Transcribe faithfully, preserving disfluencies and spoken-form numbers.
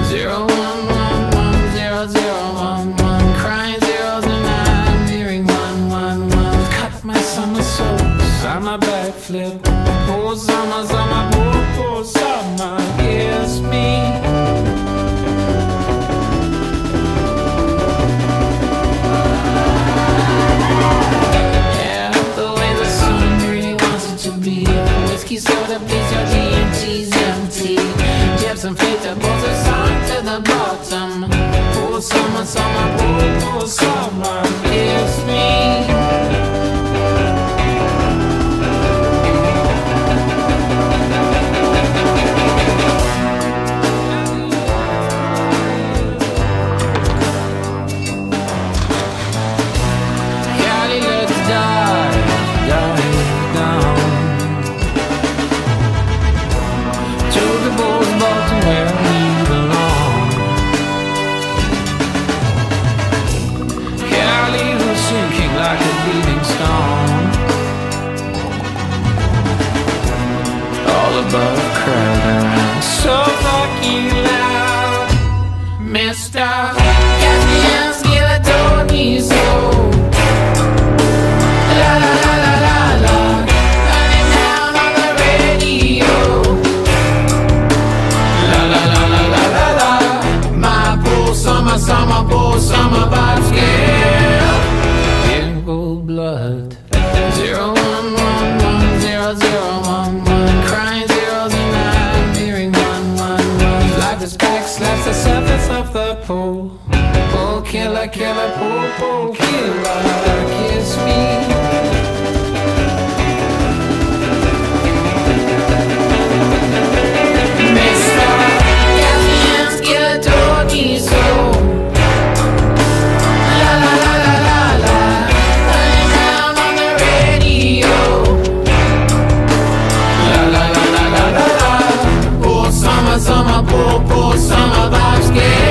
Zero one one one zero zero one one, crying zeros and I'm hearing one one one. Cut my somersaults on my backflip. Poor summer, summer, poor, poor summer, kiss me. Yeah, the way the sun really wants it to be. Whiskey soda, please, your D M T's empty. Jabs and flavorboards are sunk to the bottom. Poor summer, summer, poor, poor summer, kiss me. Cali, let's die, die down. To the bulls, bottom where we belong. Cali was sinking like a bleeding stone. All above, crowd around, so fucking loud. Mister Caspian's Gilatoni, so la la la la la la, turning down on the radio. La la la la la la la, my poor summer, summer, poor summer vibes, yeah. In cold blood. Zero one one one zero zero one one, crying zeros and I'm hearing one one one. Life is back, slaps the surface of the pool. Poor killer, killer, poor, poor killer, kiss me. Mister Caspian's Gilatoni, so la la la la la la, turning down on the radio. La la la la la la la, poor summer, summer, poor, poor summer vibes, yeah.